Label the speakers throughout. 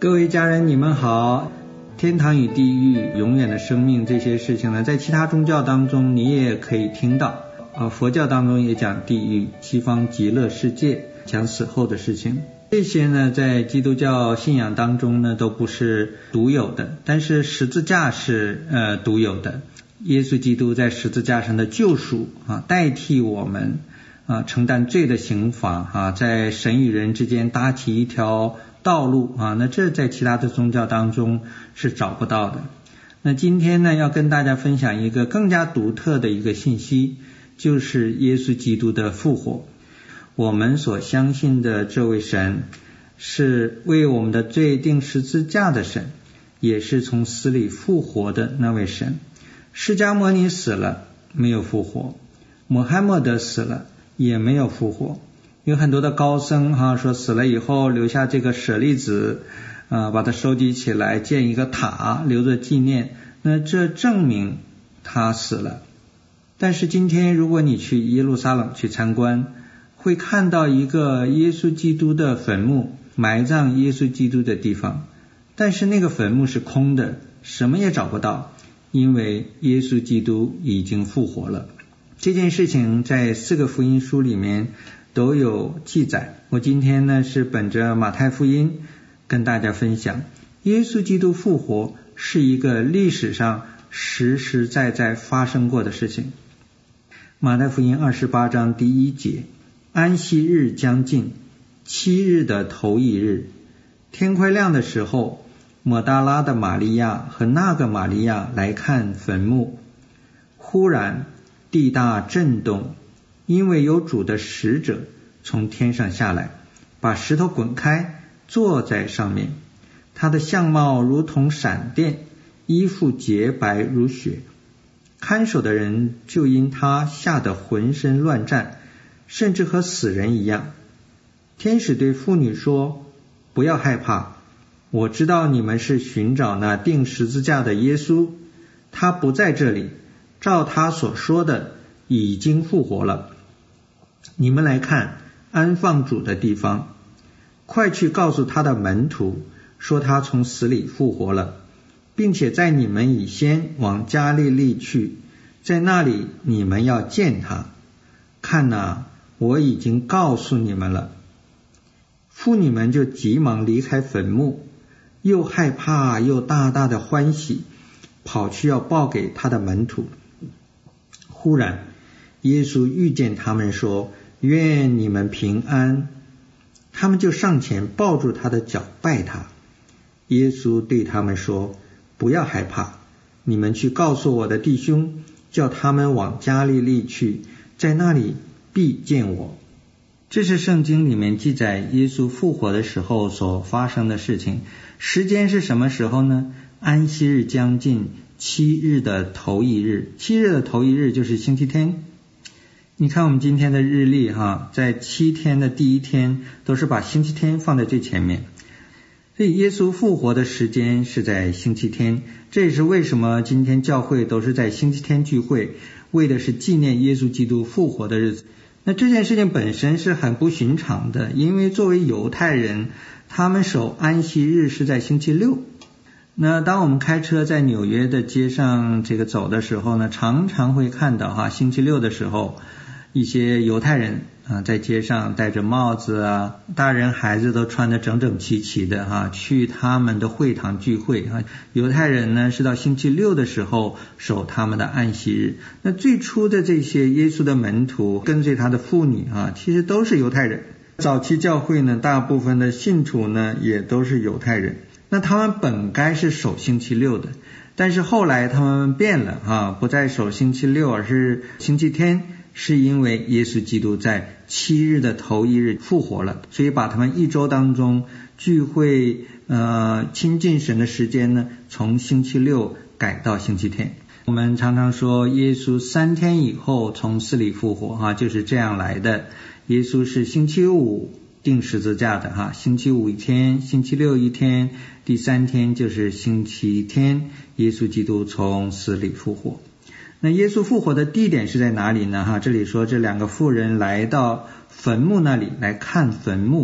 Speaker 1: 各位家人，你们好。天堂与地狱、永远的生命这些事情呢，在其他宗教当中你也可以听到。佛教当中也讲地狱，西方极乐世界讲死后的事情。这些呢，在基督教信仰当中呢，都不是独有的，但是十字架是独有的。耶稣基督在十字架上的救赎代替我们承担罪的刑罚在神与人之间搭起一条道路那这在其他的宗教当中是找不到的。那今天呢，要跟大家分享一个更加独特的一个信息，就是耶稣基督的复活。我们所相信的这位神是为我们的罪定十字架的神，也是从死里复活的那位神。释迦牟尼死了没有复活，穆罕默德死了也没有复活。有很多的高僧说死了以后留下这个舍利子把它收集起来建一个塔留着纪念，那这证明他死了。但是今天如果你去耶路撒冷去参观，会看到一个耶稣基督的坟墓，埋葬耶稣基督的地方，但是那个坟墓是空的，什么也找不到，因为耶稣基督已经复活了。这件事情在4个福音书里面都有记载。我今天呢是本着马太福音跟大家分享，耶稣基督复活是一个历史上实实在在发生过的事情。马太福音28章第1节，安息日将近，7日的头一日，天快亮的时候，抹大拉的玛利亚和那个玛利亚来看坟墓，忽然地大震动，因为有主的使者从天上下来，把石头滚开，坐在上面。他的相貌如同闪电，衣服洁白如雪。看守的人就因他吓得浑身乱战，甚至和死人一样。天使对妇女说，不要害怕，我知道你们是寻找那钉十字架的耶稣，他不在这里，照他所说的已经复活了。你们来看安放主的地方，快去告诉他的门徒，说他从死里复活了，并且在你们以先往加利利去，在那里你们要见他。看哪，我已经告诉你们了。妇女们就急忙离开坟墓，又害怕又大大的欢喜，跑去要报给他的门徒。忽然耶稣遇见他们说，愿你们平安。他们就上前抱住他的脚拜他。耶稣对他们说，不要害怕，你们去告诉我的弟兄，叫他们往加利利去，在那里必见我。这是圣经里面记载耶稣复活的时候所发生的事情。时间是什么时候呢？安息日将近，7日的头一日。7日的头一日就是星期天。你看我们今天的日历在7天的第一天都是把星期天放在最前面，所以耶稣复活的时间是在星期天。这也是为什么今天教会都是在星期天聚会，为的是纪念耶稣基督复活的日子。那这件事情本身是很不寻常的，因为作为犹太人，他们守安息日是在星期六。那当我们开车在纽约的街上走的时候呢，常常会看到星期六的时候一些犹太人在街上戴着帽子大人孩子都穿得整整齐齐的去他们的会堂聚会犹太人呢是到星期六的时候守他们的安息日。那最初的这些耶稣的门徒跟随他的妇女其实都是犹太人。早期教会呢，大部分的信徒呢也都是犹太人。那他们本该是守星期六的，但是后来他们变了不再守星期六，而是星期天，是因为耶稣基督在7日的头一日复活了，所以把他们一周当中聚会亲近神的时间呢，从星期六改到星期天。我们常常说耶稣3天以后从死里复活就是这样来的。耶稣是星期五钉十字架的星期五一天，星期六一天，第3天就是星期天，耶稣基督从死里复活。那耶稣复活的地点是在哪里呢？这里说这2个妇人来到坟墓那里来看坟墓，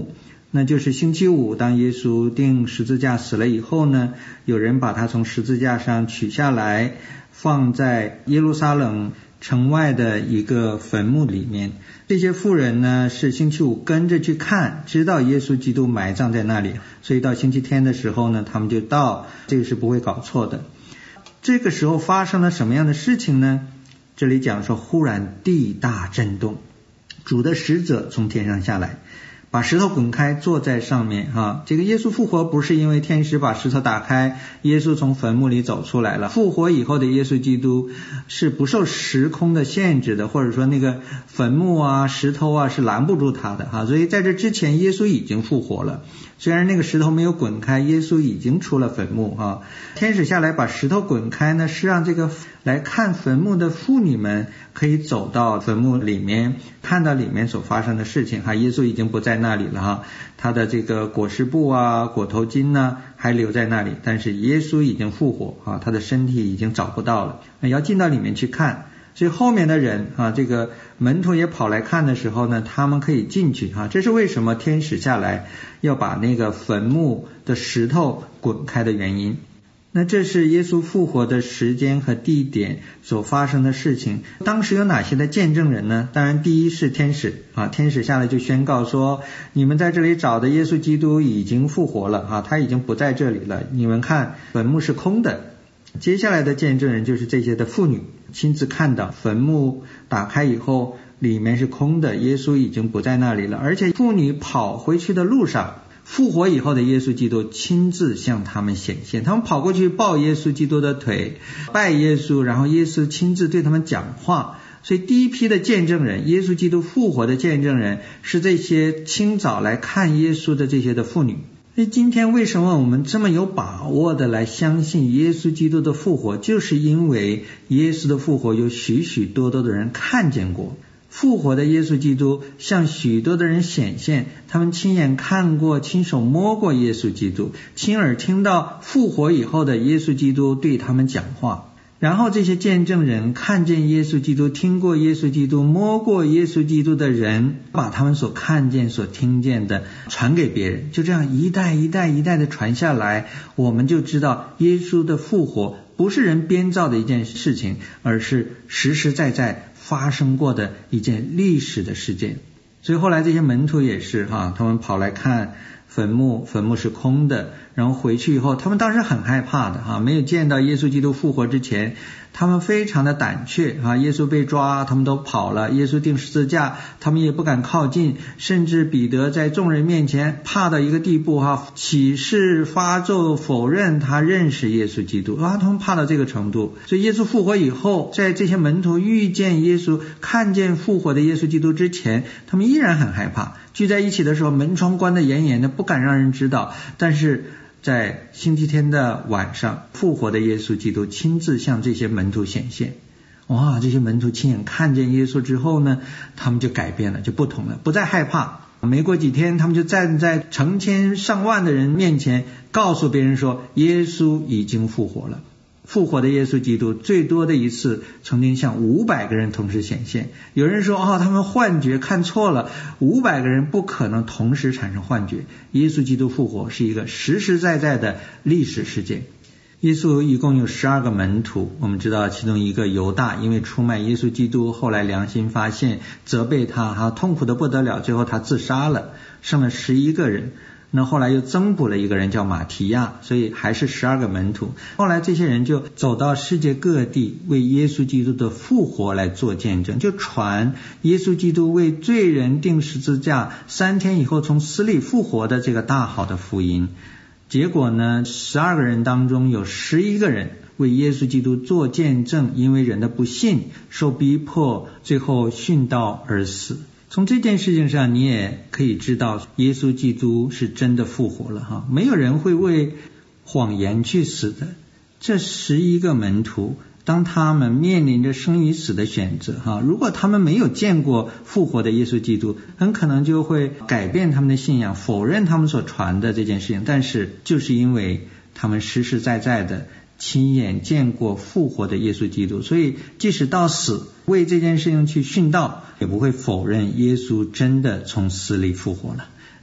Speaker 1: 那就是星期五当耶稣钉十字架死了以后呢，有人把他从十字架上取下来，放在耶路撒冷城外的一个坟墓里面。这些妇人呢是星期五跟着去看，知道耶稣基督埋葬在那里，所以到星期天的时候呢，他们就到，这个是不会搞错的。这个时候发生了什么样的事情呢？这里讲说忽然地大震动，主的使者从天上下来，把石头滚开，坐在上面这个耶稣复活不是因为天使把石头打开，耶稣从坟墓里走出来了。复活以后的耶稣基督是不受时空的限制的，或者说那个坟墓啊石头啊是拦不住他的所以在这之前耶稣已经复活了。虽然那个石头没有滚开，耶稣已经出了坟墓天使下来把石头滚开呢，是让这个来看坟墓的妇女们可以走到坟墓里面，看到里面所发生的事情耶稣已经不在那里了他的这个裹尸布啊裹头巾呢还留在那里，但是耶稣已经复活他的身体已经找不到了，要进到里面去看。所以后面的人这个门徒也跑来看的时候呢，他们可以进去这是为什么天使下来要把那个坟墓的石头滚开的原因。那这是耶稣复活的时间和地点所发生的事情。当时有哪些的见证人呢？当然第一是天使天使下来就宣告说，你们在这里找的耶稣基督已经复活了他已经不在这里了，你们看坟墓是空的。接下来的见证人就是这些的妇女，亲自看到坟墓打开以后里面是空的，耶稣已经不在那里了。而且妇女跑回去的路上，复活以后的耶稣基督亲自向他们显现，他们跑过去抱耶稣基督的腿拜耶稣，然后耶稣亲自对他们讲话。所以第一批的见证人，耶稣基督复活的见证人是这些清早来看耶稣的这些的妇女。今天为什么我们这么有把握的来相信耶稣基督的复活，就是因为耶稣的复活有许许多多的人看见过。复活的耶稣基督向许多的人显现，他们亲眼看过亲手摸过耶稣基督，亲耳听到复活以后的耶稣基督对他们讲话。然后这些见证人看见耶稣基督，听过耶稣基督，摸过耶稣基督的人，把他们所看见所听见的传给别人，就这样一代一代一代的传下来，我们就知道耶稣的复活不是人编造的一件事情，而是实实在在发生过的一件历史的事件。所以后来这些门徒也是他们跑来看坟墓是空的，然后回去以后他们当时很害怕的没有见到耶稣基督复活之前，他们非常的胆怯耶稣被抓他们都跑了，耶稣钉十字架他们也不敢靠近，甚至彼得在众人面前怕到一个地步起誓发咒否认他认识耶稣基督他们怕到这个程度。所以耶稣复活以后，在这些门徒遇见耶稣看见复活的耶稣基督之前，他们依然很害怕，聚在一起的时候门窗关得严严的，不敢让人知道。但是在星期天的晚上，复活的耶稣基督亲自向这些门徒显现。这些门徒亲眼看见耶稣之后呢，他们就改变了，就不同了，不再害怕。没过几天，他们就站在成千上万的人面前，告诉别人说耶稣已经复活了。复活的耶稣基督最多的一次曾经向500个人同时显现。有人说他们幻觉看错了，500个人不可能同时产生幻觉。耶稣基督复活是一个实实在在的历史事件。耶稣一共有12个门徒，我们知道其中一个犹大因为出卖耶稣基督，后来良心发现责备他痛苦的不得了，最后他自杀了，剩了11个人。那后来又增补了一个人叫马提亚，所以还是12个门徒。后来这些人就走到世界各地，为耶稣基督的复活来做见证，就传耶稣基督为罪人钉十字架3天以后从死里复活的这个大好的福音。结果呢，12个人当中有11个人为耶稣基督做见证，因为人的不信受逼迫，最后殉道而死。从这件事情上你也可以知道耶稣基督是真的复活了没有人会为谎言去死的。这11个门徒当他们面临着生与死的选择如果他们没有见过复活的耶稣基督，很可能就会改变他们的信仰，否认他们所传的这件事情。但是就是因为他们实实在在的亲眼见过复活的耶稣基督，所以即使到死为这件事情去殉道，也不会否认耶稣真的从死里复活了。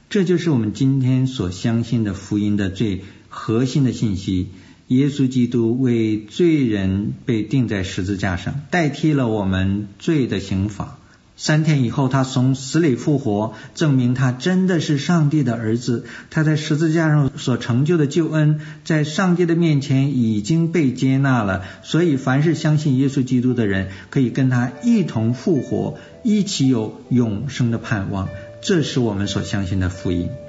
Speaker 1: 这就是我们今天所相信的福音的最核心的信息。耶稣基督为罪人被钉在十字架上，代替了我们罪的刑罚。3天以后他从死里复活，证明他真的是上帝的儿子。他在十字架上所成就的救恩，在上帝的面前已经被接纳了，所以凡是相信耶稣基督的人，可以跟他一同复活，一起有永生的盼望。这是我们所相信的福音。